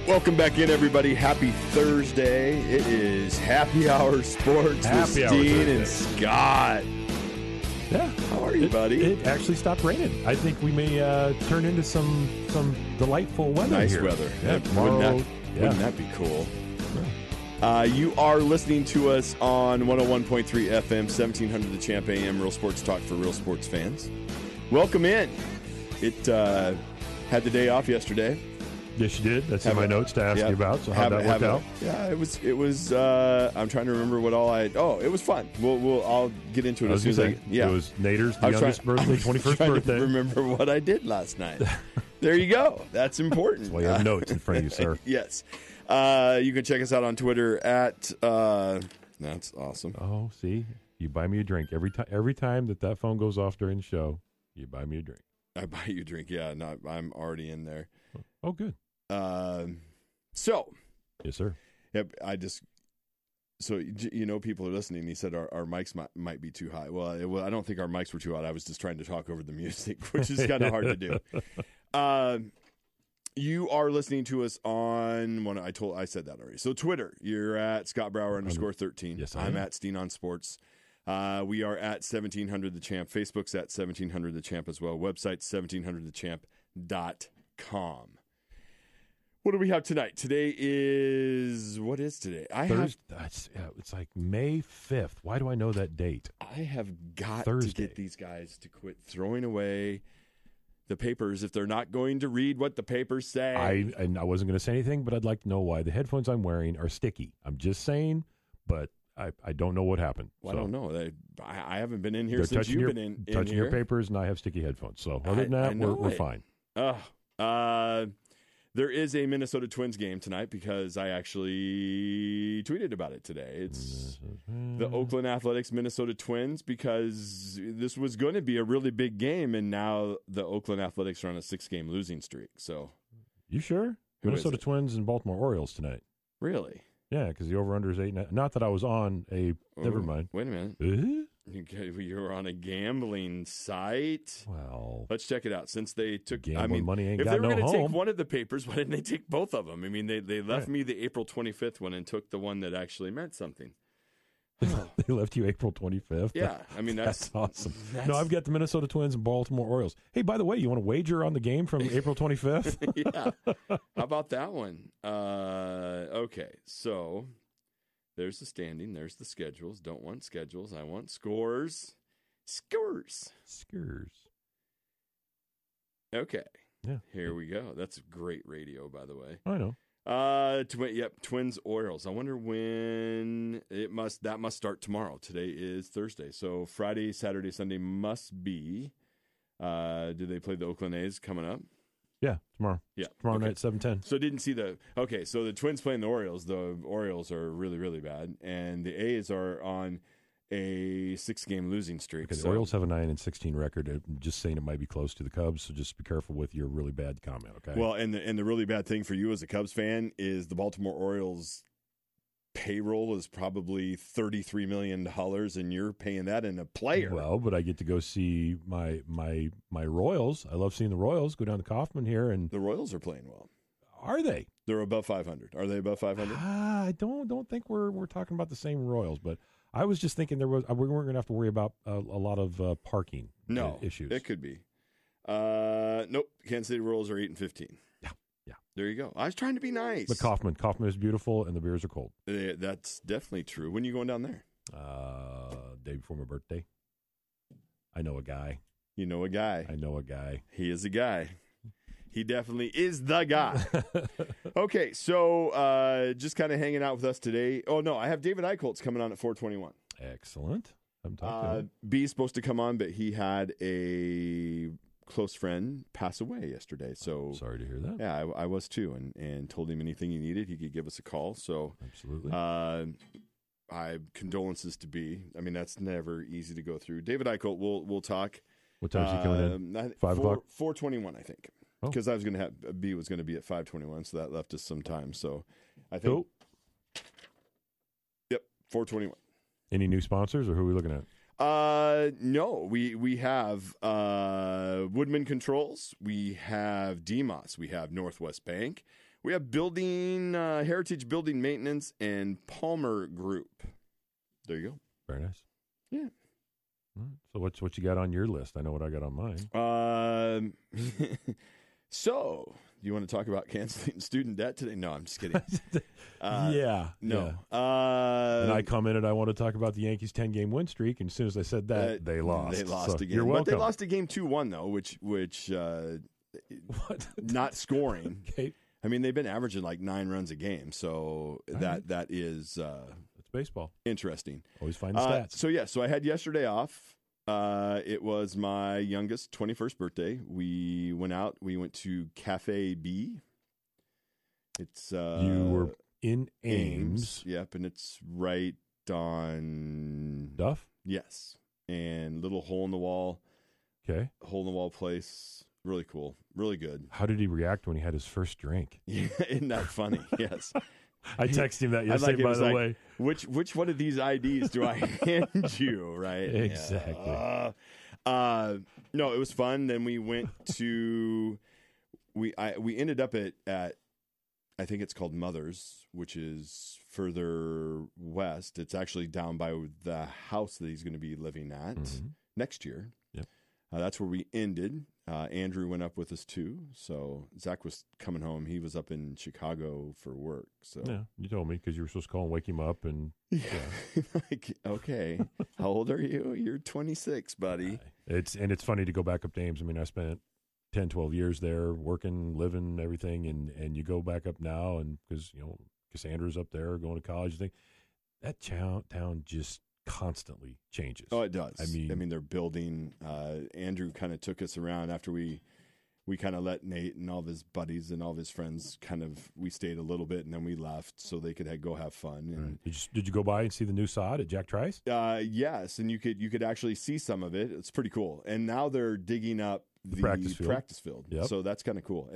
Welcome back in, everybody. Happy Thursday. It is Happy Hour Sports with Dean and Scott. Yeah. How are you, buddy? It actually stopped raining. I think we may turn into some delightful weather nice here. weather. Yeah, tomorrow, wouldn't that be cool? Yeah. You are listening to us on 101.3 FM, 1700 The Champ AM, Real Sports Talk for real sports fans. Welcome in. It had the day off yesterday. Yes, you did. That's in my notes to ask you about. So how that worked out? Yeah, it was. I'm trying to remember what all I. Oh, it was fun. I'll get into it as soon as I. Yeah, it was Nader's youngest birthday, 21st birthday. Remember what I did last night. There you go. That's important. That's why you have notes in front of you, sir. Yes. You can check us out on Twitter at. That's awesome. Oh, see, you buy me a drink every time that phone goes off during the show. You buy me a drink. I buy you a drink. Yeah, no, I'm already in there. Oh, good. So, yes, sir. Yep. So people are listening. He said our mics might be too high. Well, I don't think our mics were too hot. I was just trying to talk over the music, which is kind of hard to do. You are listening to us on I said that already. So Twitter, you're at Scott Brower _13. Yes, I'm at Steen on Sports. We are at 1700 The Champ. Facebook's at 1700 The Champ as well. Website 1700thechamp.com. What do we have tonight? What is today? It's like May 5th. Why do I know that date? I have got Thursday. to get these guys to quit throwing away the papers if they're not going to read what the papers say. I wasn't going to say anything, but I'd like to know why the headphones I'm wearing are sticky. I'm just saying, but I don't know what happened. Well, so. I don't know. I haven't been in here They're since you've been in touching here. your papers, and I have sticky headphones. So other than that, we're fine. There is a Minnesota Twins game tonight because I actually tweeted about it today. It's the Oakland Athletics Minnesota Twins because this was going to be a really big game, and now the Oakland Athletics are on a 6-game losing streak. So, you sure? Minnesota Twins and Baltimore Orioles tonight. Really? Yeah, because the over-under is 8. Not that I was on a. Never mind. Wait a minute. You were on a gambling site. Well, let's check it out. Since they took, money ain't if got they were going to take one of the papers, why didn't they take both of them? I mean, they left me the April 25th one and took the one that actually meant something. They left you April 25th. Yeah, I mean that's awesome. No, I've got the Minnesota Twins and Baltimore Orioles. Hey, by the way, you want to wager on the game from April 25th? Yeah, how about that one? Okay, so. There's the standing. There's the schedules. Don't want schedules. I want scores. Scores. Okay. Yeah. Here we go. That's great radio, by the way. I know. Twins Orioles. I wonder when that must start tomorrow. Today is Thursday. So Friday, Saturday, Sunday must be. Do they play the Oakland A's coming up? Yeah, tomorrow. Yeah. Tomorrow night, 7:10. So didn't see so the Twins playing the Orioles. The Orioles are really, really bad. And the A's are on a 6-game losing streak. Okay, the Orioles have a 9-16 record. I'm just saying it might be close to the Cubs, so just be careful with your really bad comment, okay? Well, and the really bad thing for you as a Cubs fan is the Baltimore Orioles payroll is probably $33 million, and you're paying that in a player. Well, but I get to go see my Royals. I love seeing the Royals go down to Kauffman here, and the Royals are playing well. Are they? They're above 500. Are they above 500? I don't think we're talking about the same Royals, but I was just thinking we weren't going to have to worry about a lot of parking issues. It could be. Nope. Kansas City Royals are 8-15. Yeah. There you go. I was trying to be nice. But Kauffman is beautiful, and the beers are cold. That's definitely true. When are you going down there? Day before my birthday. I know a guy. You know a guy. I know a guy. He is a guy. He definitely is the guy. Okay, so just kind of hanging out with us today. Oh, no, I have David Eicholtz coming on at 4:21. Excellent. I'm talking. B is supposed to come on, but he had a close friend pass away yesterday. So sorry to hear that. Yeah, I was too, and told him anything he needed, he could give us a call. So absolutely. I condolences to B. I mean, that's never easy to go through. David Eicholt, we'll talk. What time is he coming in? 5 o'clock? 4:21, I think. Because I was going to have B was going to be at 5:21, so that left us some time. So I think. Cool. Yep, 4:21. Any new sponsors, or who are we looking at? No, we have Woodman Controls, we have DMOS, we have Northwest Bank, We have building Heritage Building Maintenance and Palmer Group. There you go. Very nice. Yeah. All right. So what you got on your list? I know what I got on mine. So, you want to talk about canceling student debt today? No, I'm just kidding. Yeah. No. Yeah. And I commented I want to talk about the Yankees' 10-game win streak, and as soon as I said that, they lost. They lost so again. You're welcome. But they lost a game 2-1, though, which What? not scoring. Okay. I mean, they've been averaging like 9 runs a game, so that is It's baseball. interesting. Always find the stats. So I had yesterday off. It was my youngest 21st birthday. We went out. We went to Cafe B. It's You were in Ames. Yep, and it's right on Duff? Yes, and little hole in the wall place. Really cool, really good. How did he react when he had his first drink? Yeah, isn't that funny? Yes. I texted him that yesterday, by the way. Which one of these IDs do I hand you, right? Exactly. No, it was fun. Then we went to we ended up at I think it's called Mother's, which is further west. It's actually down by the house that he's going to be living at next year. Yep. That's where we ended. Andrew went up with us too. So Zach was coming home. He was up in Chicago for work. So yeah, you told me because you were supposed to call and wake him up. And like, okay, how old are you? You're 26, buddy. It's funny to go back up to Ames. I mean, I spent 10, 12 years there working, living, everything. And you go back up now and because, Cassandra's up there going to college. You think that town just constantly changes. Oh, it does. I mean they're building. Andrew kind of took us around after we kind of let Nate and all of his buddies and all of his friends we stayed a little bit and then we left so they could go have fun. And did you go by and see the new sod at Jack Trice? Yes, and you could actually see some of it. It's pretty cool. And now they're digging up the practice field. Yep. So that's kind of cool.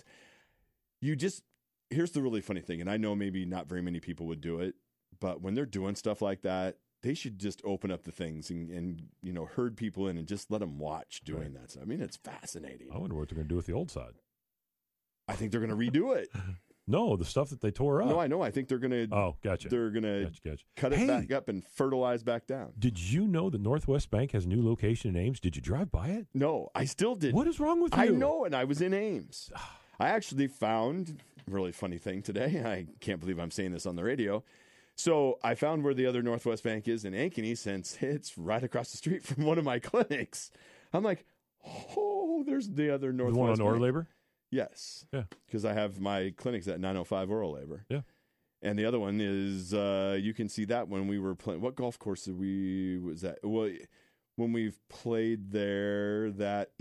Here's the really funny thing, and I know maybe not very many people would do it, but when they're doing stuff like that, they should just open up the things and herd people in and just let them watch doing that. So, I mean, it's fascinating. I wonder what they're going to do with the old sod. I think they're going to redo it. No, the stuff that they tore up. No, I know. I think they're going to. Oh, gotcha. They're going to gotcha. cut it back up and fertilize back down. Did you know the Northwest Bank has a new location in Ames? Did you drive by it? No, I still didn't. What is wrong with you? I know, and I was in Ames. I actually found a really funny thing today. I can't believe I'm saying this on the radio. So I found where the other Northwest Bank is in Ankeny since it's right across the street from one of my clinics. I'm like, oh, there's the other Northwest Bank. The one on Bank. Oral Labor? Yes. Yeah. Because I have my clinics at 905 Oral Labor. Yeah. And the other one is, you can see that when we were playing. What golf course was that? Well, when we've played there, that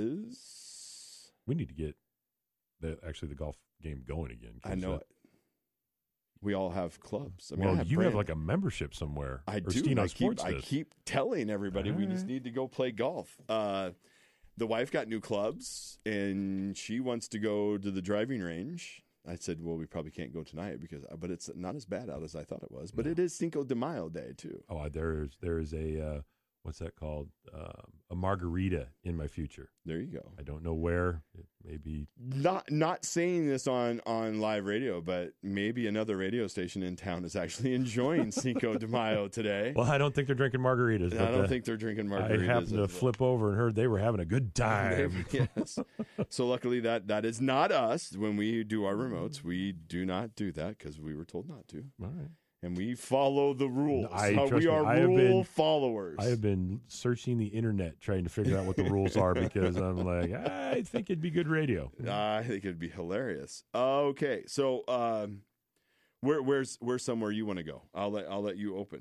is. We need to get the golf game going again. I know it. We all have clubs. I mean, you have like a membership somewhere. I do. I keep telling everybody we just need to go play golf. The wife got new clubs, and she wants to go to the driving range. I said, well, we probably can't go tonight but it's not as bad out as I thought it was. But it is Cinco de Mayo Day, too. Oh, there is a, what's that called? A margarita in my future. There you go. I don't know where. It may be. Not saying this on live radio, but maybe another radio station in town is actually enjoying Cinco de Mayo today. Well, I don't think they're drinking margaritas. I don't think they're drinking margaritas. I happened to flip over and heard they were having a good time. Yes. So luckily that is not us. When we do our remotes, we do not do that because we were told not to. All right. And we follow the rules. We are rule followers. I have been searching the internet trying to figure out what the rules are because I'm like, I think it'd be good radio. I think it'd be hilarious. Okay, so where's somewhere you want to go? I'll let you open.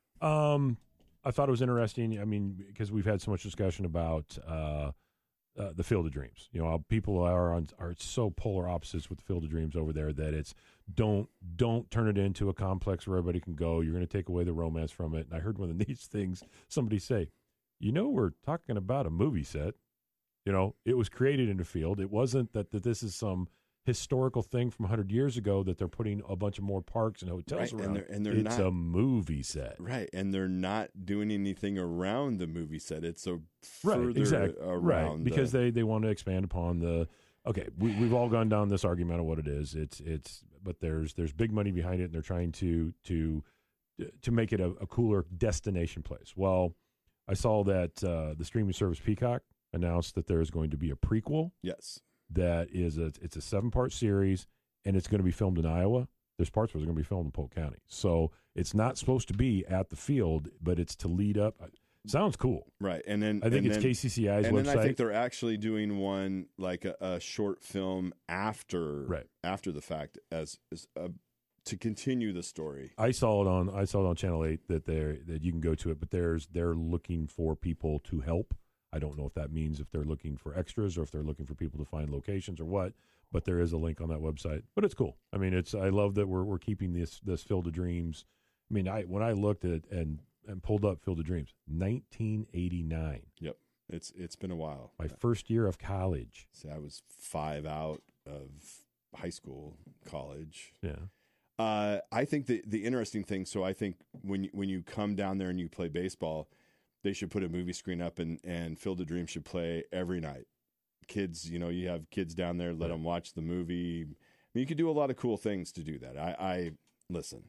I thought it was interesting. I mean, because we've had so much discussion about the Field of Dreams. People are so polar opposites with the Field of Dreams over there that it's don't turn it into a complex where everybody can go. You're going to take away the romance from it. And I heard one of these things somebody say, we're talking about a movie set. It was created in a field. It wasn't that this is some historical thing from 100 years ago that they're putting a bunch of more parks and hotels around. And it's a movie set. Right, and they're not doing anything around the movie set. It's further around. Right, because they want to expand upon the okay, we've all gone down this argument of what it is. But there's big money behind it, and they're trying to make it a cooler destination place. Well, I saw that the streaming service Peacock announced that there is going to be a prequel. Yes. That is it's a 7-part series, and it's going to be filmed in Iowa. There's parts where it's going to be filmed in Polk County. So it's not supposed to be at the field, but it's to lead up. Sounds cool. Right. And then I think it's KCCI's and website. then I think they're actually doing one like a short film after the fact as to continue the story. I saw it on Channel 8 that you can go to it, but they're looking for people to help. I don't know if that means if they're looking for extras or if they're looking for people to find locations or what, but there is a link on that website. But it's cool. I mean, I love that we're keeping this Field of Dreams. I mean, when I looked at it and pulled up Field of Dreams, 1989. Yep. It's been a while. My first year of college. See, I was 5 out of high school, college. Yeah. I think the interesting thing, so I think when you come down there and you play baseball, they should put a movie screen up and Field of Dreams should play every night. Kids, you have kids down there, let them watch the movie. I mean, you could do a lot of cool things to do that. I listen.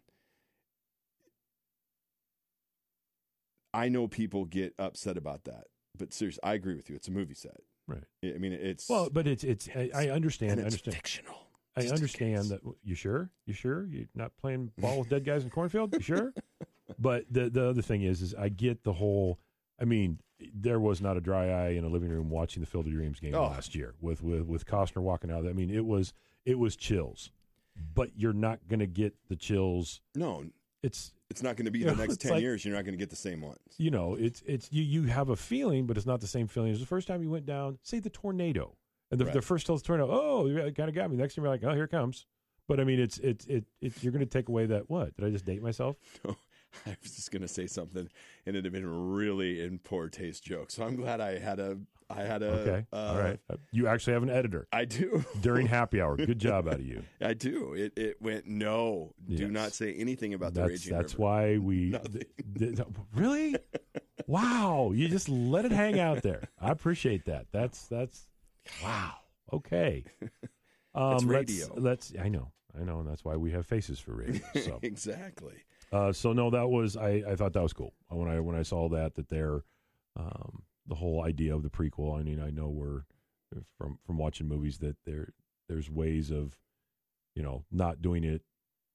I know people get upset about that, but seriously, I agree with you. It's a movie set. Right. I mean, it's but it's I understand. And I it's understand. fictional. I understand that. You sure? You're not playing ball with dead guys in cornfield? You sure? But the other thing is I get the whole. I mean, there was not a dry eye in a living room watching the Field of Dreams game last year with Costner walking out. I mean, it was chills, but you're not going to get the chills. No, it's not going to be the next 10 years. You're not going to get the same ones. It's you have a feeling, but it's not the same feeling as the first time you went down. Say the tornado. And the first tornado, you kind of got me. Next time you're like, oh, here it comes. But I mean, it's you're going to take away that. What did I just date myself? No, I was just going to say something, and it'd have been a really in poor taste joke. So I'm glad I had a. Okay, all right. You actually have an editor. I do during happy hour. Good job out of you. I do. It went no. Yes. Do not say anything about the Raging That's River. Why we really. Wow, you just let it hang out there. I appreciate that. That's. Wow. Okay. It's radio. Let's. I know, and that's why we have faces for radio. So. Exactly. So no, that was. I thought that was cool when I saw that they're, the whole idea of the prequel. I mean, I know we're from watching movies that there's ways of, not doing it.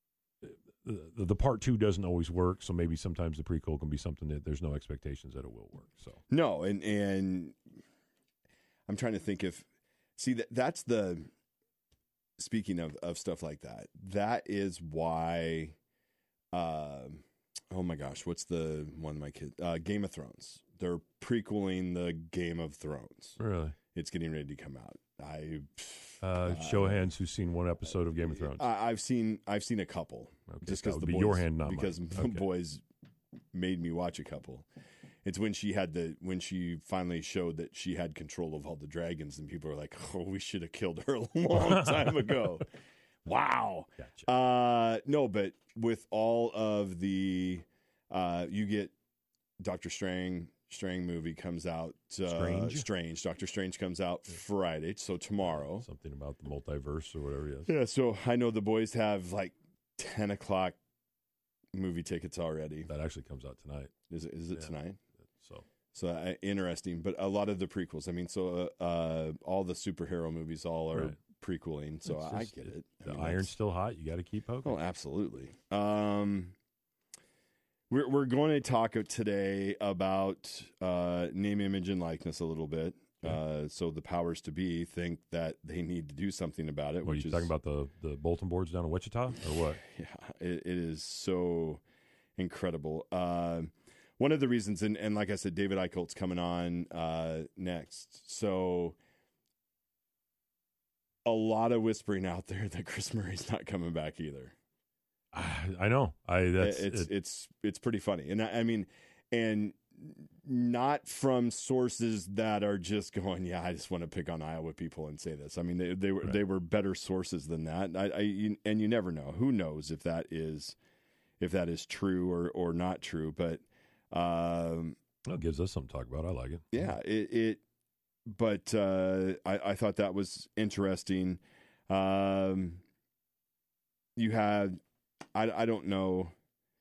The part 2 doesn't always work, so maybe sometimes the prequel can be something that there's no expectations that it will work. So no, and. I'm trying to think that's the, speaking of stuff like that, that is why, oh my gosh, what's the one of my kids, Game of Thrones. They're prequeling the Game of Thrones. Really? It's getting ready to come out. Show of hands who's seen one episode of Game of Thrones. I've seen a couple. Okay, just because the boys, your hand, not because mine. The boys made me watch a couple. It's when she finally showed that she had control of all the dragons, and people were like, "Oh, we should have killed her a long time ago." Wow. Gotcha. No, but with all of the, you get Doctor Strange movie comes out. Strange. Doctor Strange comes out Friday, so tomorrow. Something about the multiverse or whatever it is. Yeah. So I know the boys have like 10 o'clock movie tickets already. That actually comes out tonight. Is it tonight? So interesting, but a lot of the prequels. I mean, so all the superhero movies all are prequeling. So I get it. The iron's still hot. You got to keep poking. Oh, absolutely. We're going to talk today about name, image, and likeness a little bit. Okay. So the powers to be think that they need to do something about it. What, are you talking about the bulletin boards down in Wichita or what? Yeah, it is so incredible. One of the reasons, and like I said, David Eichelt's coming on next. So a lot of whispering out there that Chris Murray's not coming back either. I know. It's pretty funny, and I mean, and not from sources that are just going, yeah, I just want to pick on Iowa people and say this. I mean, they were better sources than that. And you never know. Who knows if that is true or not true, but. Well, it gives us something to talk about. I like it. Yeah, it but I thought that was interesting. You had, I don't know.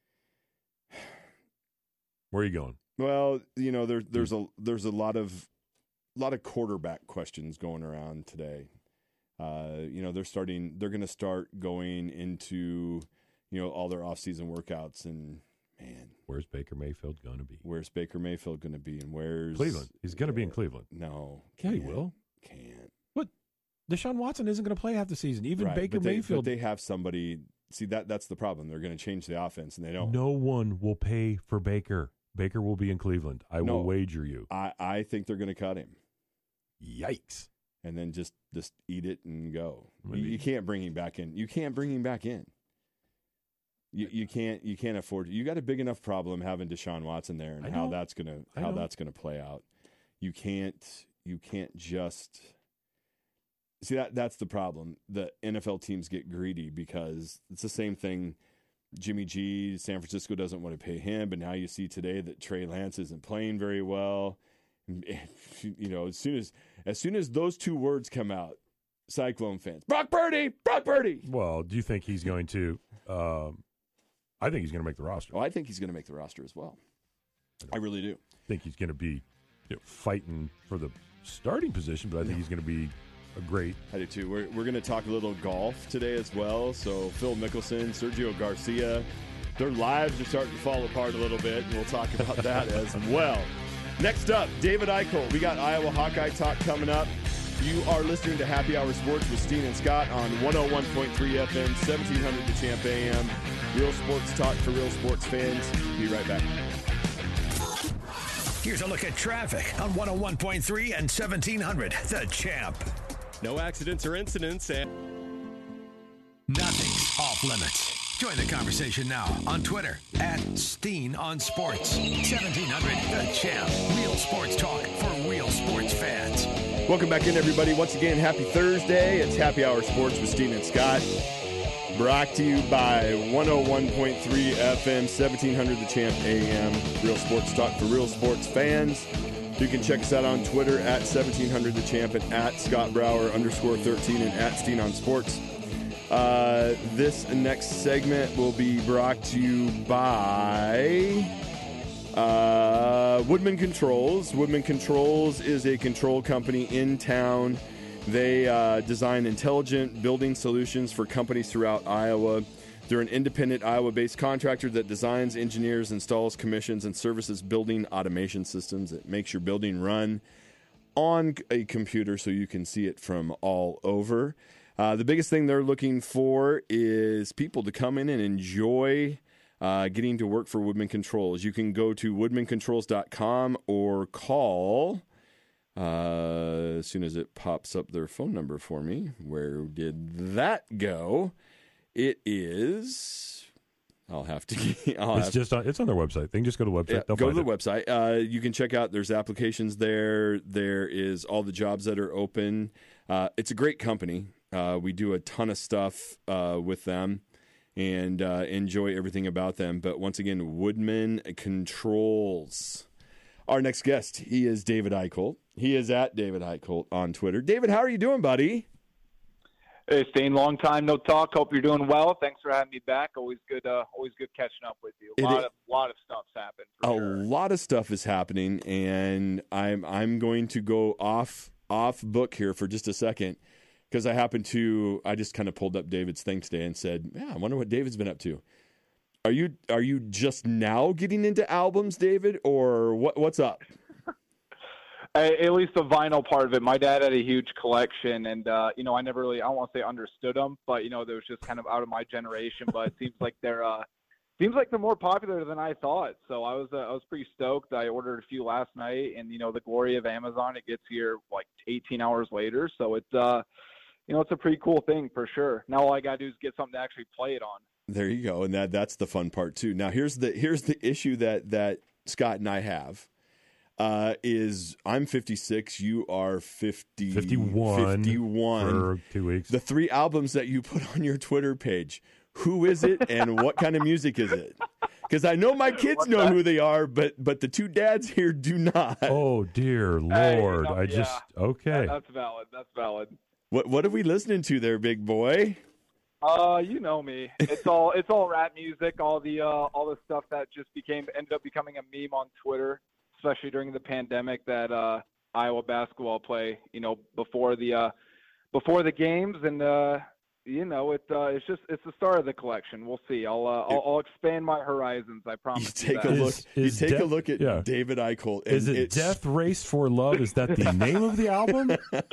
Where are you going? Well, there's a lot of quarterback questions going around today. They're going to start going into, all their off-season workouts, and man, where's Baker Mayfield going to be? Where's Baker Mayfield going to be, and where's Cleveland? He's going to be in Cleveland. No, yeah, he will. Can't. What? Deshaun Watson isn't going to play half the season. Even right, Baker Mayfield. But they have somebody. See, that's the problem. They're going to change the offense, and they don't. No one will pay for Baker. Baker will be in Cleveland. I will wager you. I think they're going to cut him. Yikes. And then just eat it and go. You can't bring him back in. You can't bring him back in. You can't afford it. You got a big enough problem having Deshaun Watson there, and how that's gonna play out. You can't just see that's the problem. The NFL teams get greedy because it's the same thing. Jimmy G, San Francisco doesn't want to pay him, but now you see today that Trey Lance isn't playing very well. And, as soon as those two words come out, Cyclone fans, Brock Purdy. Well, do you think he's going to? I think he's going to make the roster. Well, I think he's going to make the roster as well. I really do. I think he's going to be fighting for the starting position, but I think he's going to be a great. I do too. We're going to talk a little golf today as well. So Phil Mickelson, Sergio Garcia, their lives are starting to fall apart a little bit, and we'll talk about that as well. Next up, David Eichholt. We got Iowa Hawkeye Talk coming up. You are listening to Happy Hour Sports with Steen and Scott on 101.3 FM, 1700 The Champ AM. Real sports talk for real sports fans. Be right back. Here's a look at traffic on 101.3 and 1700 The Champ. No accidents or incidents, and nothing's off limits. Join the conversation now on Twitter at Steen on Sports. 1700 The Champ. Real sports talk for real sports fans. Welcome back in, everybody. Once again, happy Thursday. It's Happy Hour Sports with Steen and Scott. Brought to you by 101.3 FM, 1700 The Champ AM. Real sports talk for real sports fans. You can check us out on Twitter at 1700 The Champ and at Scott Brower _13 and at Steen on Sports. This next segment will be brought to you by Woodman Controls. Woodman Controls is a control company in town. They design intelligent building solutions for companies throughout Iowa. They're an independent Iowa-based contractor that designs, engineers, installs, commissions, and services building automation systems that makes your building run on a computer so you can see it from all over. The biggest thing they're looking for is people to come in and enjoy getting to work for Woodman Controls. You can go to woodmancontrols.com or call as soon as it pops up their phone number for me. Where did that go? It is. It's on their website. They can just go to the website. Yeah, go to the website. You can check out. There's applications there. There is all the jobs that are open. It's a great company. We do a ton of stuff with them and enjoy everything about them. But once again, Woodman Controls. Our next guest, he is David Eichholt. He is at David Eichholt on Twitter. David, how are you doing, buddy? Hey, Steen, long time no talk. Hope you're doing well. Thanks for having me back. Always good catching up with you. A lot of stuff's happened. A lot of stuff is happening, and I'm going to go off book here for just a second because I just kind of pulled up David's thing today and said, "Yeah, I wonder what David's been up to." Are you just now getting into albums, David, or what's up? At least the vinyl part of it. My dad had a huge collection, and I never really, I don't want to say understood them, but they was just kind of out of my generation. But it seems like they're more popular than I thought. So I was pretty stoked. I ordered a few last night, and the glory of Amazon, it gets here like 18 hours later. So it's it's a pretty cool thing for sure. Now all I gotta do is get something to actually play it on. There you go, and that's the fun part too. Now here's the issue that Scott and I have. Is I'm 56, you are 51 for 2 weeks. The 3 albums that you put on your Twitter page, who is it and what kind of music is it? Because I know my kids What's know that? who they are, but the two dads here do not. Oh dear Hey, Lord! no, Okay. That's valid. That's valid. What are we listening to there, big boy? You know me. It's all rap music, all the stuff that just ended up becoming a meme on Twitter, especially during the pandemic. That Iowa basketball play, before the games, and it's the start of the collection. We'll see. I'll expand my horizons. I promise. You take a look. You take a look at David Eichel. And Is it Death Race for Love? Is that the name of the album?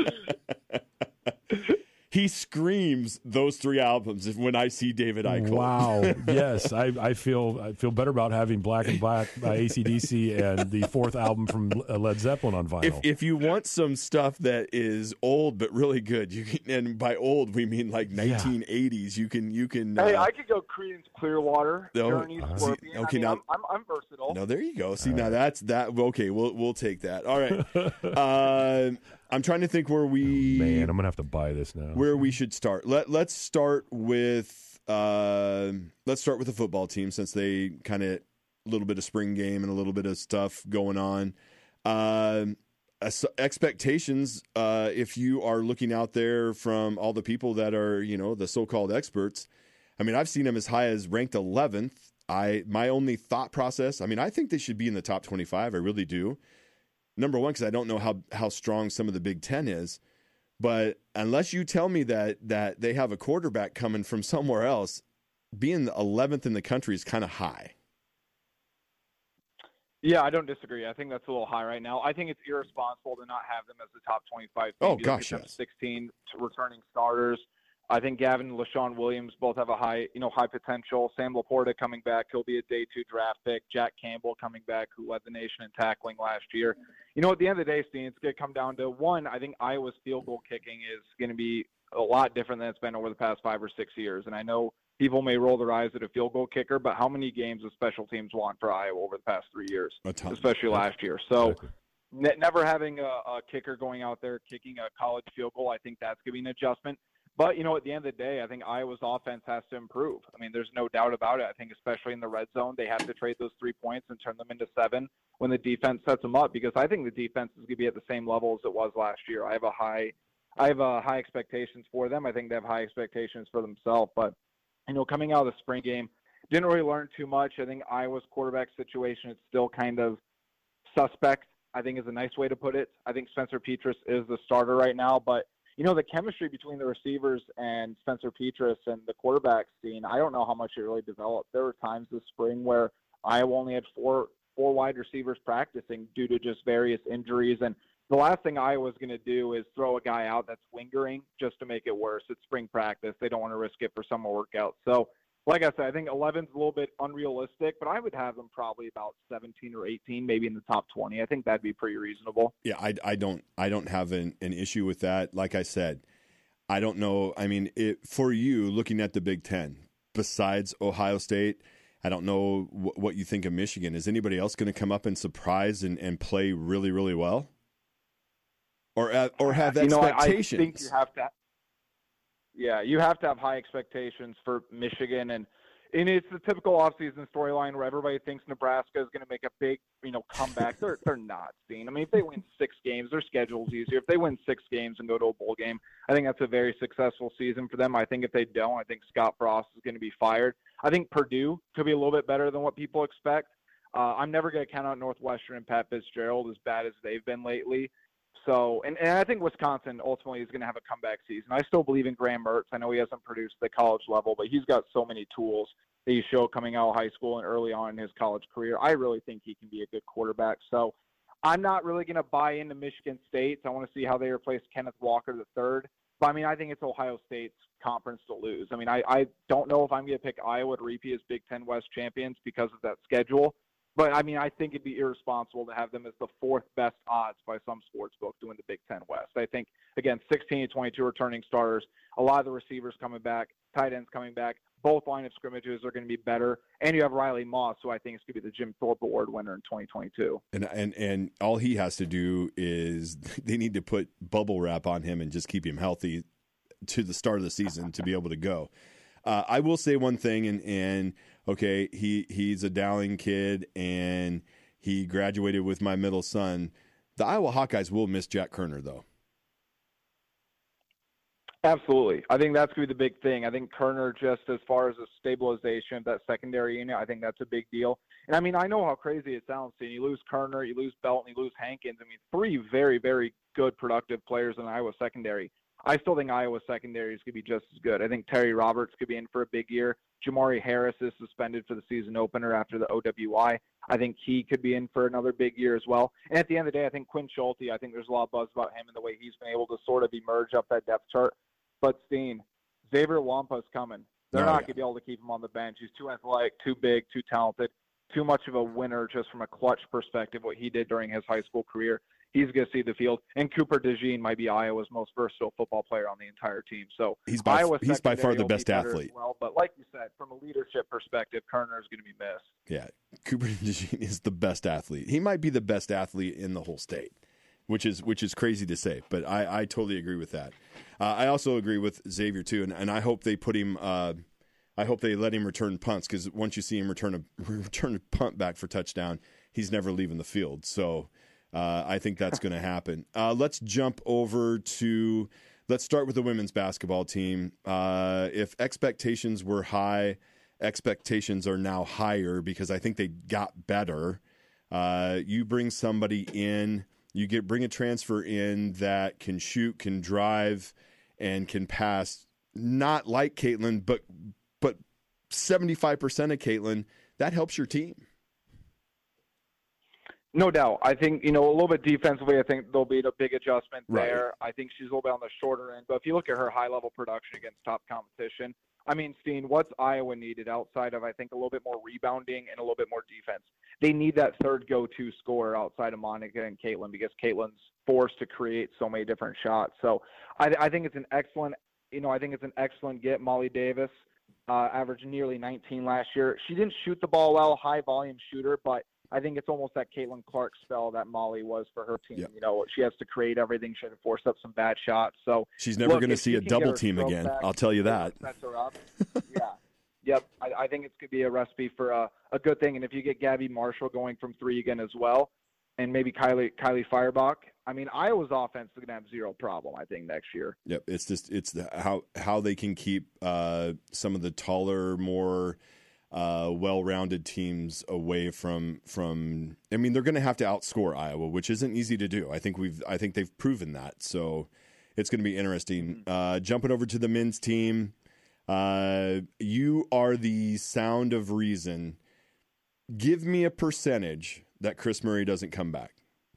He screams those 3 albums when I see David Eichel. Wow. Yes, I feel better about having Black and Black by AC/DC and the 4th album from Led Zeppelin on vinyl. If you want some stuff that is old but really good, you can, and by old we mean like 1980s. You can. Hey, I could go Creedence Clearwater, Journey, Scorpion. Okay, now I'm versatile. No, there you go. See, now that's that. Okay, we'll take that. All right. I'm trying to think where we. Man, I'm gonna have to buy this now. Where we should start. Let's start with the football team, since they kind of a little bit of spring game and a little bit of stuff going on. Expectations. If you are looking out there from all the people that are the so-called experts, I mean, I've seen them as high as ranked 11th. My only thought process. I mean, I think they should be in the top 25. I really do. Number one, because I don't know how strong some of the Big Ten is. But unless you tell me that they have a quarterback coming from somewhere else, being the 11th in the country is kind of high. Yeah, I don't disagree. I think that's a little high right now. I think it's irresponsible to not have them as the top 25 team. Oh, gosh, yes. 16 returning starters. I think Gavin and LaShawn Williams both have a high potential. Sam Laporta coming back, he'll be a day 2 draft pick. Jack Campbell coming back, who led the nation in tackling last year. At the end of the day, Steen, it's going to come down to one. I think Iowa's field goal kicking is going to be a lot different than it's been over the past 5 or 6 years. And I know people may roll their eyes at a field goal kicker, but how many games have special teams won for Iowa over the past 3 years, especially last year? So never having a kicker going out there kicking a college field goal, I think that's going to be an adjustment. But, at the end of the day, I think Iowa's offense has to improve. I mean, there's no doubt about it. I think especially in the red zone, they have to trade those 3 points and turn them into 7 when the defense sets them up, because I think the defense is going to be at the same level as it was last year. I have high expectations for them. I think they have high expectations for themselves. But, coming out of the spring game, didn't really learn too much. I think Iowa's quarterback situation is still kind of suspect, I think is a nice way to put it. I think Spencer Petras is the starter right now, but the chemistry between the receivers and Spencer Petras and the quarterback scene, I don't know how much it really developed. There were times this spring where Iowa only had four wide receivers practicing due to just various injuries. And the last thing Iowa's going to do is throw a guy out that's lingering just to make it worse. It's spring practice. They don't want to risk it for summer workout. So, like I said, I think 11's a little bit unrealistic, but I would have them probably about 17 or 18, maybe in the top 20. I think that'd be pretty reasonable. Yeah, I don't have an issue with that. Like I said, I don't know. I mean, for you, looking at the Big Ten, besides Ohio State, I don't know what you think of Michigan. Is anybody else going to come up and surprise and play really, really well? Or have expectations? I think you have to. Yeah, you have to have high expectations for Michigan, and it's the typical offseason storyline where everybody thinks Nebraska is going to make a big, comeback. They're not, Steen. I mean, if they win 6 games, their schedule's easier. If they win 6 games and go to a bowl game, I think that's a very successful season for them. I think if they don't, I think Scott Frost is going to be fired. I think Purdue could be a little bit better than what people expect. I'm never going to count out Northwestern and Pat Fitzgerald as bad as they've been lately. So, and I think Wisconsin ultimately is going to have a comeback season. I still believe in Graham Mertz. I know he hasn't produced at the college level, but he's got so many tools that he showed coming out of high school and early on in his college career. I really think he can be a good quarterback. So I'm not really going to buy into Michigan State. I want to see how they replace Kenneth Walker III. But, I mean, I think it's Ohio State's conference to lose. I mean, I don't know if I'm going to pick Iowa to repeat as Big Ten West champions because of that schedule. But, I mean, I think it'd be irresponsible to have them as the 4th best odds by some sports book to win the Big Ten West. I think, again, 16 to 22 returning starters, a lot of the receivers coming back, tight ends coming back, both line of scrimmages are going to be better. And you have Riley Moss, who I think is going to be the Jim Thorpe Award winner in 2022. And all he has to do is they need to put bubble wrap on him and just keep him healthy to the start of the season to be able to go. I will say one thing, and okay, he's a Dowling kid, and he graduated with my middle son. The Iowa Hawkeyes will miss Jack Kerner, though. Absolutely. I think that's going to be the big thing. I think Kerner, just as far as the stabilization of that secondary unit, I think that's a big deal. And, I mean, I know how crazy it sounds. You lose Kerner, you lose Belton, you lose Hankins. I mean, 3 very, very good, productive players in Iowa secondary. I still think Iowa secondary is going to be just as good. I think Terry Roberts could be in for a big year. Jamari Harris is suspended for the season opener after the OWI. I think he could be in for another big year as well. And at the end of the day, I think Quinn Schulte, I think there's a lot of buzz about him and the way he's been able to sort of emerge up that depth chart. But Steen, Xavier Wampa's coming. They're not going to be able to keep him on the bench. He's too athletic, too big, too talented, too much of a winner just from a clutch perspective, what he did during his high school career. He's going to see the field. And Cooper DeJean might be Iowa's most versatile football player on the entire team. So he's by far the best athlete. Well, but like you said, from a leadership perspective, Kerner is going to be missed. Yeah, Cooper DeJean is the best athlete. He might be the best athlete in the whole state, which is crazy to say, but I totally agree with that. I also agree with Xavier too, and I hope they put him. I hope they let him return punts, because once you see him return a punt back for touchdown, he's never leaving the field. So I think that's going to happen. Let's jump over to. Let's start with the women's basketball team. If expectations were high, expectations are now higher, because I think they got better. You bring somebody in. You bring a transfer in that can shoot, can drive, and can pass. Not like Caitlin, but 75% of Caitlin. That helps your team. No doubt. I think, a little bit defensively, I think there'll be a big adjustment there. Right. I think she's a little bit on the shorter end. But if you look at her high-level production against top competition, I mean, Steen, what's Iowa needed outside of, I think, a little bit more rebounding and a little bit more defense? They need that third go-to scorer outside of Monica and Caitlin, because Caitlin's forced to create so many different shots. So I think it's an excellent, get. Molly Davis averaged nearly 19 last year. She didn't shoot the ball well, high-volume shooter, but I think it's almost that Caitlin Clark spell that Molly was for her team. Yep. She has to create everything. She had to force up some bad shots. So she's never going to see a double team again. I'll tell you that. Sets her up. Yeah. Yep. I think it's going to be a recipe for a good thing. And if you get Gabby Marshall going from 3 again as well, and maybe Kylie Feuerbach, I mean, Iowa's offense is going to have zero problem, I think, next year. Yep. It's how they can keep some of the taller, more well-rounded teams away from. I mean, they're going to have to outscore Iowa, which isn't easy to do. I think they've proven that. So it's going to be interesting. Jumping over to the men's team, you are the sound of reason. Give me a percentage that Chris Murray doesn't come back.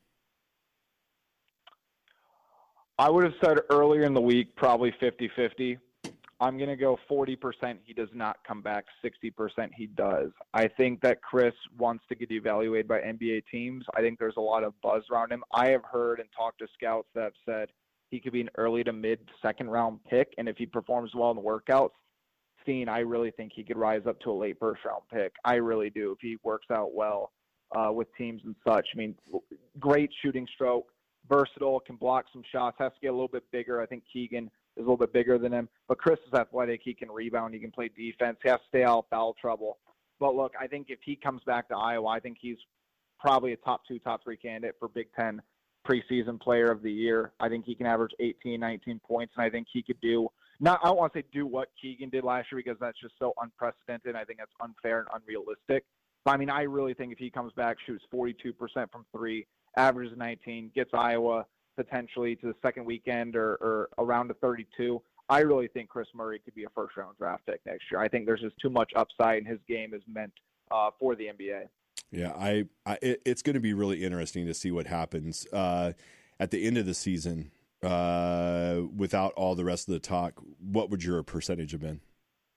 I would have said earlier in the week, probably 50-50. I'm going to go 40% he does not come back, 60% he does. I think that Chris wants to get evaluated by NBA teams. I think there's a lot of buzz around him. I have heard and talked to scouts that have said he could be an early to mid-second round pick, and if he performs well in the workouts, I really think he could rise up to a late first-round pick. I really do, if he works out well with teams and such. I mean, great shooting stroke, versatile, can block some shots, has to get a little bit bigger. I think Keegan is a little bit bigger than him. But Chris is athletic. He can rebound. He can play defense. He has to stay out of foul trouble. But, look, I think if he comes back to Iowa, I think he's probably a top 2, top 3 candidate for Big Ten preseason player of the year. I think he can average 18, 19 points, and I think he could do – I don't want to say do what Keegan did last year, because that's just so unprecedented. I think that's unfair and unrealistic. But, I mean, I really think if he comes back, shoots 42% from 3, averages 19, gets Iowa potentially to the second weekend or around to 32, I really think Chris Murray could be a first-round draft pick next year. I think there's just too much upside, and his game is meant for the NBA. Yeah, it's going to be really interesting to see what happens at the end of the season. Without all the rest of the talk, what would your percentage have been?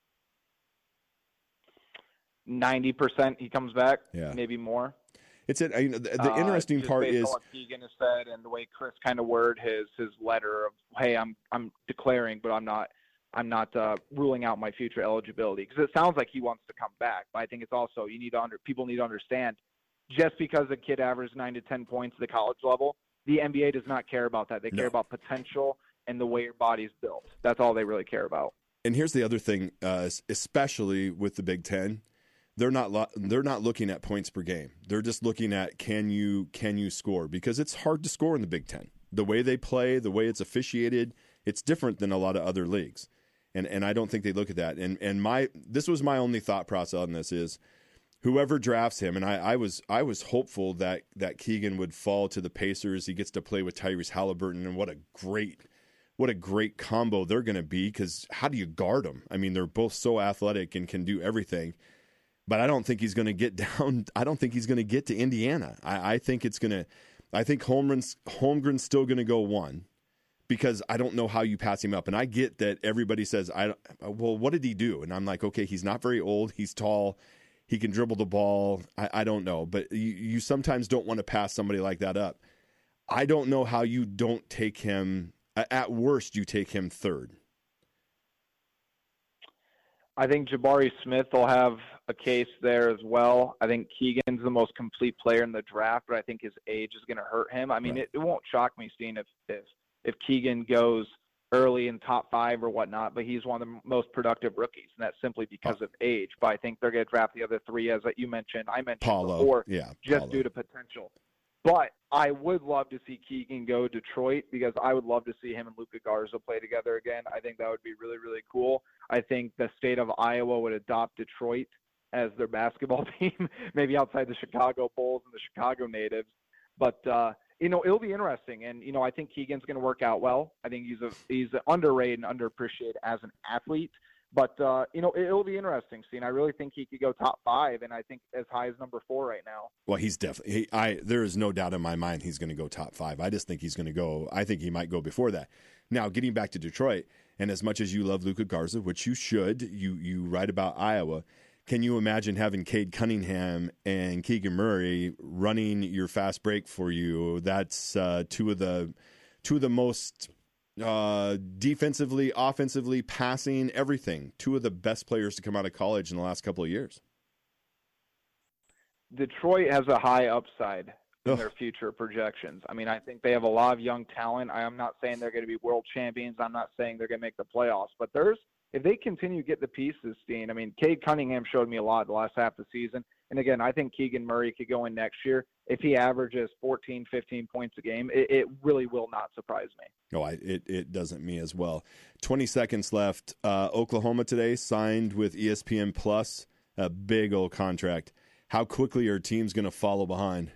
90% he comes back, maybe more. The interesting part is what Keegan has said and the way Chris kind of worded his letter of, hey, I'm declaring, but I'm not ruling out my future eligibility, because it sounds like he wants to come back. But I think it's also people need to understand, just because a kid averages 9 to 10 points at the college level, the NBA does not care about that. They care about potential and the way your body's built. That's all they really care about. And here's the other thing, especially with the Big Ten, they're not looking at points per game. They're just looking at can you score, because it's hard to score in the Big Ten. The way they play, the way it's officiated, it's different than a lot of other leagues. And I don't think they look at that. And this was my only thought process on this is whoever drafts him, and I was hopeful that Keegan would fall to the Pacers. He gets to play with Tyrese Halliburton, and what a great combo they're going to be, because how do you guard them? I mean, they're both so athletic and can do everything. But I don't think he's going to get down. I don't think he's going to get to Indiana. I think Holmgren's still going to go 1, because I don't know how you pass him up. And I get that everybody says, well, what did he do? And I'm like, okay, he's not very old. He's tall. He can dribble the ball. I don't know. But you sometimes don't want to pass somebody like that up. I don't know how you don't take him. At worst, you take him 3rd. I think Jabari Smith will have a case there as well. I think Keegan's the most complete player in the draft, but I think his age is going to hurt him. I mean, Right. it won't shock me, Steen, if Keegan goes early in top 5 or whatnot, but he's one of the most productive rookies, and that's simply because of age. But I think they're going to draft the other 3, as you mentioned. I mentioned Paulo, before, yeah, just Paulo. due to potential. But I would love to see Keegan go Detroit, because I would love to see him and Luka Garza play together again. I think that would be really, really cool. I think the state of Iowa would adopt Detroit as their basketball team, maybe outside the Chicago Bulls and the Chicago natives. But, it'll be interesting. And, I think Keegan's going to work out well. I think he's underrated and underappreciated as an athlete. But, it'll be interesting, Steve. I really think he could go top 5, and I think as high as number 4 right now. Well, he's definitely there is no doubt in my mind he's going to go top 5. I just think he's going to go. I think he might go before that. Now, getting back to Detroit, and as much as you love Luka Garza, which you should, you write about Iowa, can you imagine having Cade Cunningham and Keegan Murray running your fast break for you? That's two of the most defensively, offensively, passing, everything. 2 of the best players to come out of college in the last couple of years. Detroit has a high upside in Ugh. their future projections. I mean, I think they have a lot of young talent. I am not saying they're going to be world champions. I'm not saying they're going to make the playoffs. But if they continue to get the pieces, Steen, I mean, Cade Cunningham showed me a lot the last half of the season. And again, I think Keegan Murray could go in next year. If he averages 14, 15 points a game, it really will not surprise me. No, it doesn't me as well. 20 seconds left. Oklahoma today signed with ESPN Plus, a big old contract. How quickly are teams going to follow behind?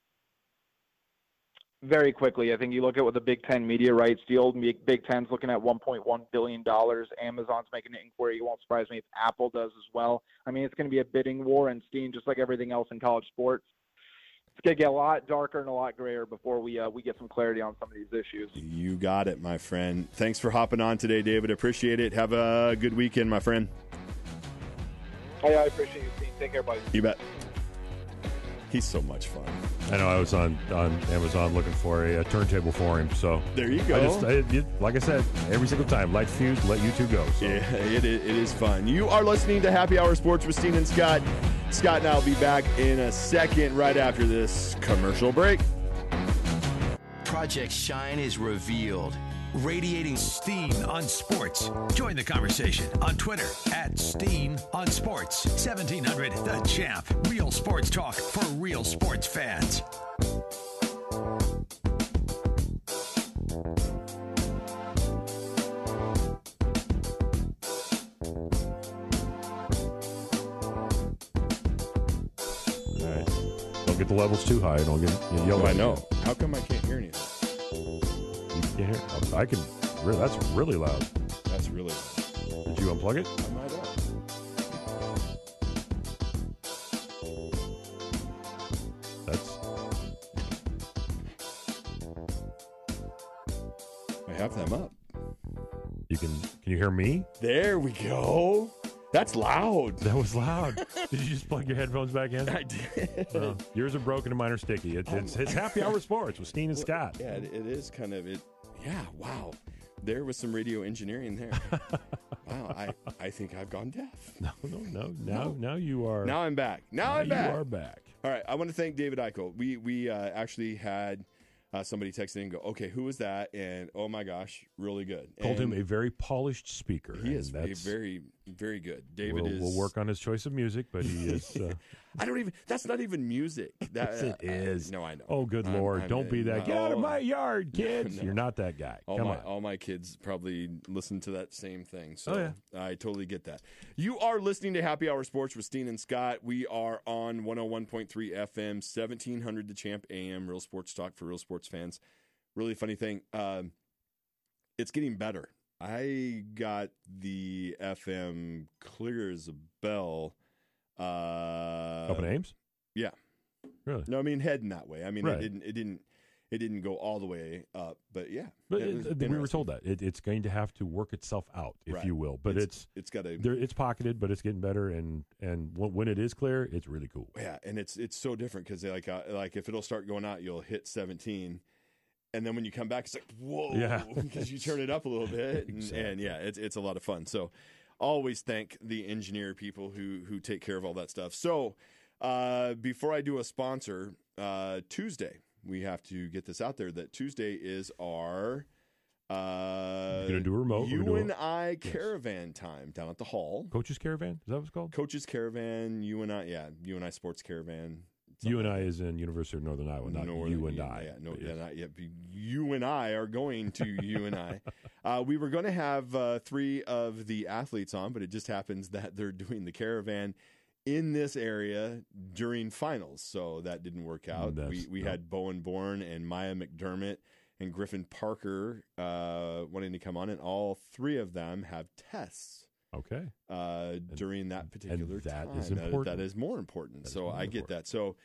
Very quickly. I think you look at what the Big Ten media rights deal. Big Ten's looking at $1.1 billion. Amazon's making an inquiry. It won't surprise me if Apple does as well. I mean, it's going to be a bidding war, and Steen, just like everything else in college sports, it's going to get a lot darker and a lot grayer before we get some clarity on some of these issues. You got it, my friend. Thanks for hopping on today, David. Appreciate it. Have a good weekend, my friend. Hey, I appreciate you, Steen. Take care, buddy. You bet. He's so much fun. I know I was on Amazon looking for a turntable for him. So There you go. Like I said, every single time, light fuse, let you two go. So. Yeah, it is fun. You are listening to Happy Hour Sports with Steen and Scott. Scott and I will be back in a second right after this commercial break. Project Shine is revealed. Radiating Steen on Sports. Join the conversation on Twitter @Steen on Sports. 1700 The Champ. Real sports talk for real sports fans. All right. Don't get the levels too high. Don't get yell. Oh, I know. How come I can't hear anything? You can hear. I can. That's really loud. That's really loud. Did you unplug it? I might have. That's. I have them up. You can. Can you hear me? There we go. That's loud. That was loud. Did you just plug your headphones back in? I did. Yours are broken and mine are sticky. It's Happy Hour Sports with Steen and Scott. Yeah, it is kind of it. Yeah, wow. There was some radio engineering there. Wow, I think I've gone deaf. No. Now you are. Now I'm back. Now I'm back. You are back. All right, I want to thank David Eichel. We actually had somebody texted in and go, okay, who was that? And oh my gosh, really good. Called and him a very polished speaker. He is very, very good. David we'll work on his choice of music, but he is. That's not even music. Yes, it is. No, I know. Oh, good Lord. Don't be that. Get out of my yard, kids. No. You're not that guy. Come on. All my kids probably listen to that same thing. So yeah. I totally get that. You are listening to Happy Hour Sports with Steen and Scott. We are on 101.3 FM, 1700 The Champ AM, Real Sports Talk for real sports fans. Really funny thing. It's getting better. I got the FM clear as a bell. Up in Ames? Yeah. Really? No, I mean heading that way. I mean right. it didn't go all the way up, but yeah. But we were told that it's going to have to work itself out, if right. you will. But it's got to. It's pocketed, but it's getting better. And when it is clear, it's really cool. Yeah, and it's so different because like if it'll start going out, you'll hit 17. And then when you come back, it's like, whoa, because you turn it up a little bit. Exactly. And yeah, it's a lot of fun. So always thank the engineer people who take care of all that stuff. So before I do a sponsor, Tuesday, we have to get this out there that Tuesday is our You're going to do a remote. You and I caravan time down at the hall. Coach's Caravan? Is that what it's called? Coach's Caravan, you and I Sports Caravan. You and I is in University of Northern Iowa, not you and I. Not yet. You and I are going to you and I. We were going to have 3 of the athletes on, but it just happens that they're doing the caravan in this area during finals, so that didn't work out. We had Bowen Bourne and Maya McDermott and Griffin Parker wanting to come on, and all 3 of them have tests. Okay. During that particular that time. Is important. That is more important. So I get that. So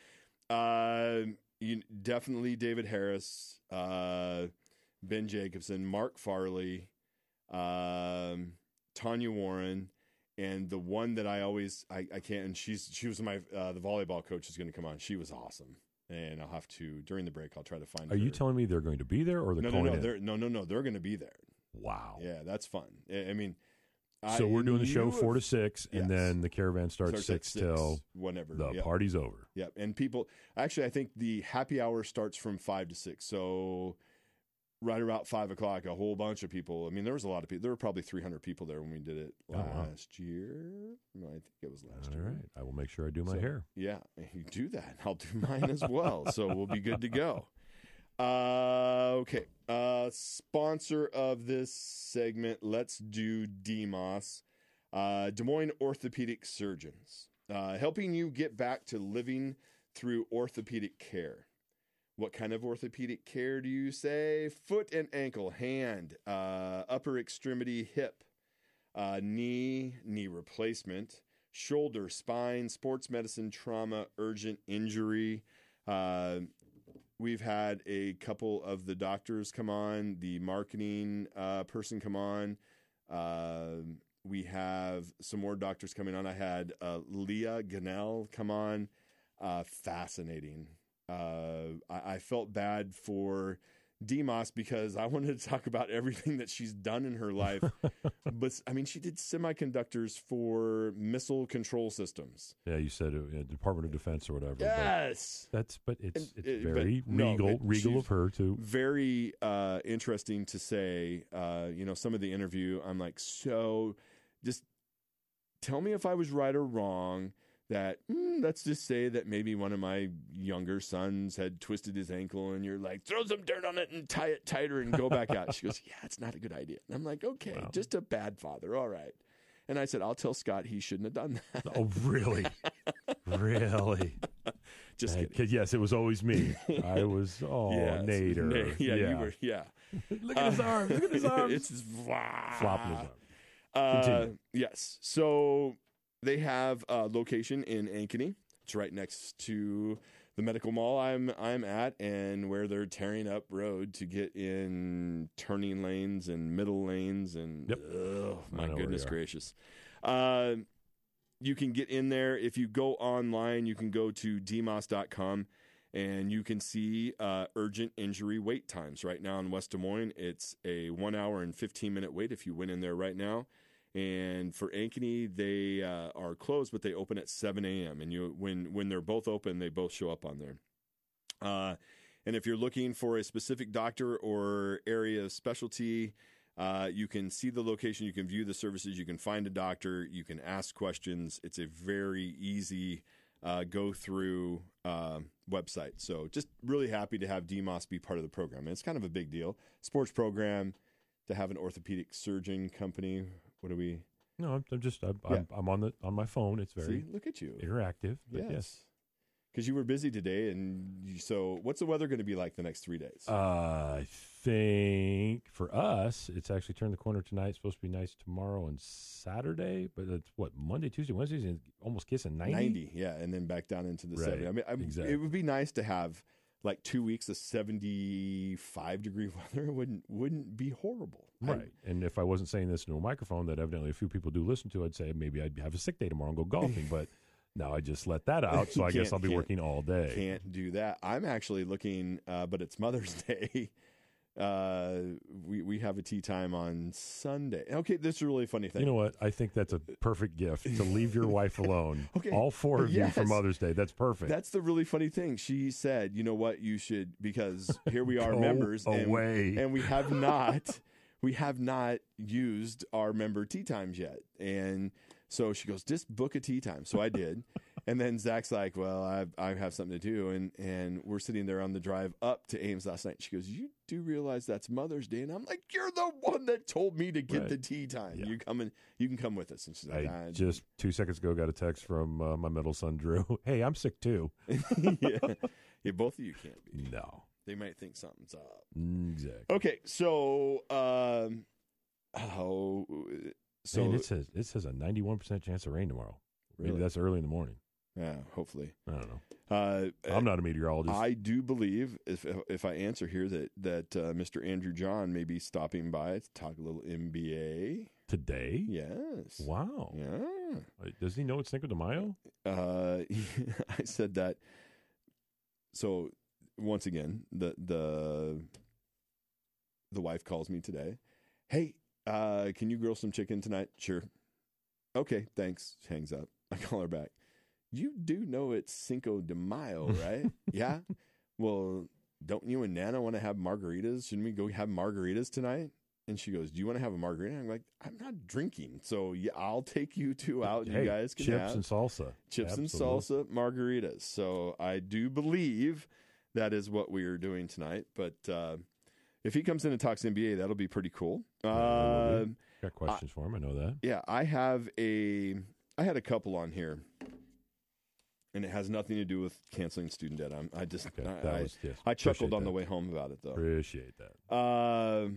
definitely David Harris, Ben Jacobson, Mark Farley, Tanya Warren, and the one that I can't, and she was my the volleyball coach is going to come on. She was awesome. And I'll have to, during the break, I'll try to find her. Are you telling me they're going to be there or they're calling in? They're going to be there. Wow. Yeah, that's fun. I mean, so we're doing the show 4 to 6, and then the caravan starts 6 till whenever the party's over. Yep, and people actually, I think the happy hour starts from 5 to 6. So right about 5 o'clock, a whole bunch of people. I mean, there was a lot of people. There were probably 300 people there when we did it last year. No, I think it was last year. All right, I will make sure I do my hair. Yeah, you do that. I'll do mine as well. So we'll be good to go. Okay. Sponsor of this segment, let's do DMOS, Des Moines Orthopedic Surgeons, helping you get back to living through orthopedic care. What kind of orthopedic care do you say? Foot and ankle, hand, upper extremity, hip, knee replacement, shoulder, spine, sports medicine, trauma, urgent injury. We've had a couple of the doctors come on, the marketing person come on. We have some more doctors coming on. I had Leah Gannell come on. Fascinating. I felt bad for DMOS because I wanted to talk about everything that she's done in her life. But, I mean, she did semiconductors for missile control systems. Yeah, you said Department of Defense or whatever. Yes. But it's very regal of her to. Very interesting to say, some of the interview, I'm like, so just tell me if I was right or wrong. That let's just say that maybe one of my younger sons had twisted his ankle and you're like, throw some dirt on it and tie it tighter and go back out. She goes, yeah, it's not a good idea. And I'm like, okay, wow. Just a bad father. All right. And I said, I'll tell Scott he shouldn't have done that. Oh, really? Really? Just kidding. Yes, it was always me. I was, Nader. Yeah, you were, yeah. Look at his arms. Look at his arms. It's just flopping his arms. Continue. Yes. So they have a location in Ankeny. It's right next to the medical mall I'm at, and where they're tearing up road to get in turning lanes and middle lanes, and my goodness gracious. You can get in there. If you go online, you can go to dmos.com, and you can see urgent injury wait times. Right now in West Des Moines, it's a 1 hour and 15-minute wait if you went in there right now. And for Ankeny, they are closed, but they open at 7 a.m. And when they're both open, they both show up on there. And if you're looking for a specific doctor or area of specialty, you can see the location, you can view the services, you can find a doctor, you can ask questions. It's a very easy go-through website. So just really happy to have DMOS be part of the program. And it's kind of a big deal. Sports program, to have an orthopedic surgeon company. What do we... No, I'm on my phone. It's very look at you. interactive. But yes. Because you were busy today, so what's the weather going to be like the next 3 days? I think for us, it's actually turned the corner tonight. It's supposed to be nice tomorrow and Saturday, but it's Monday, Tuesday, Wednesdays, and almost kissing 90? 90, yeah, and then back down into the 70. I mean, exactly. It would be nice to have like 2 weeks of 75-degree weather. It wouldn't be horrible. Right. And if I wasn't saying this into a microphone that evidently a few people do listen to, I'd say maybe I'd have a sick day tomorrow and go golfing, but... Now I just let that out, so I guess I'll be working all day. Can't do that. I'm actually looking, but it's Mother's Day. We have a tea time on Sunday. Okay, this is a really funny thing. You know what? I think that's a perfect gift to leave your wife alone. Okay. All four of you for Mother's Day. That's perfect. That's the really funny thing. She said, you know what, you should, because here we are Go members away. And we have not used our member tea times yet. And so she goes, just book a tea time. So I did. And then Zach's like, well, I have something to do. And we're sitting there on the drive up to Ames last night. She goes, you do realize that's Mother's Day? And I'm like, you're the one that told me to get the tea time. Yeah. You can come with us. And she's like, I just 2 seconds ago got a text from my middle son, Drew. Hey, I'm sick too. Yeah, both of you can't be. No. They might think something's up. Exactly. Okay, so Man, it says a 91% chance of rain tomorrow. Really? Maybe that's early in the morning. Yeah, hopefully. I don't know. I'm not a meteorologist. I do believe, if I answer here, that Mr. Andrew John may be stopping by to talk a little NBA today. Yes. Wow. Yeah. Does he know it's Cinco de Mayo? I said that. So once again, the wife calls me today. Hey, can you grill some chicken tonight? Sure. Okay, thanks. She hangs up. I call her back. You do know it's Cinco de Mayo, right? Yeah. Well, don't you and Nana want to have margaritas? Shouldn't we go have margaritas tonight? And she goes, do you want to have a margarita? I'm like, I'm not drinking. So yeah, I'll take you two out. And you guys can chips have and salsa. Chips and salsa margaritas. So I do believe that is what we are doing tonight. But if he comes in and talks NBA, that'll be pretty cool. Got questions for him. I know that. Yeah, I had a couple on here, and it has nothing to do with canceling student debt. I chuckled on the way home about it, though. Appreciate that.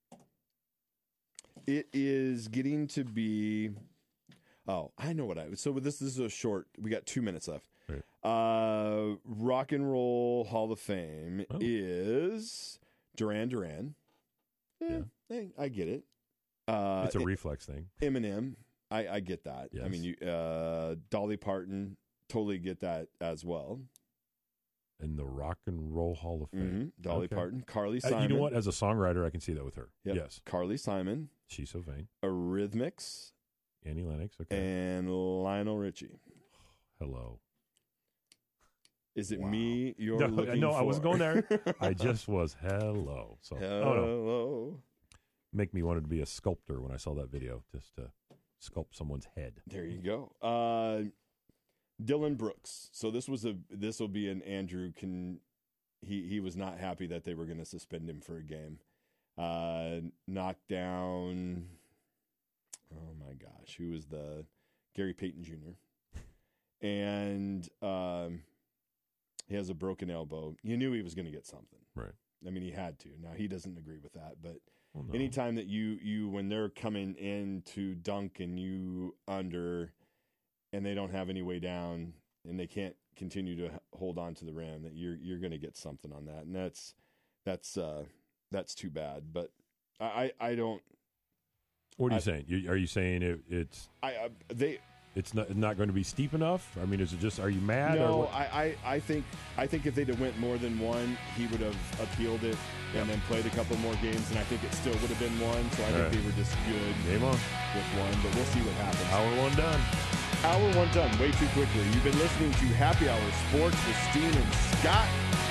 It is getting to be. Oh, I know what So this is a short. We got 2 minutes left. Right. Rock and Roll Hall of Fame is Duran Duran. I get it. It's a reflex thing. Eminem, I get that. Yes. I mean, Dolly Parton, totally get that as well. In the Rock and Roll Hall of Fame. Mm-hmm. Dolly Parton, Carly Simon. You know what? As a songwriter, I can see that with her. Yep. Yes. Carly Simon. She's so vain. Eurythmics. Annie Lennox. Okay. And Lionel Richie. Hello. Is it me you're looking for? No, I wasn't going there. I just was hello. So, hello. Make me wanted to be a sculptor when I saw that video, just to sculpt someone's head. There you go. Dylan Brooks. So this will be an Andrew he was not happy that they were going to suspend him for a game. Knocked down. Oh my gosh, who was the Gary Payton Jr. And he has a broken elbow. You knew he was going to get something, right? I mean, he had to. Now he doesn't agree with that, but no. Anytime that you when they're coming in to dunk and you under, and they don't have any way down, and they can't continue to hold on to the rim, that you're going to get something on that, and that's too bad. But I don't. What are you saying? Are you saying it's it's not going to be steep enough? I mean, is it just? Are you mad? No, I think if they'd have went more than one, he would have appealed it and then played a couple more games, and I think it still would have been one. So I think they were just good. Game on with one, but we'll see what happens. Hour one done. Hour one done. Way too quickly. You've been listening to Happy Hour Sports with Steen and Scott.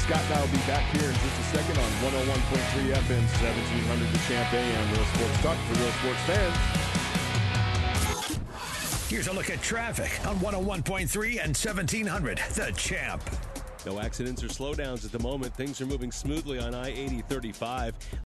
Scott and I will be back here in just a second on 101.3 FM, 1700 The Champ AM, Real Sports Talk for real sports fans. Here's a look at traffic on 101.3 and 1700 The Champ. No accidents or slowdowns at the moment. Things are moving smoothly on I-80 35.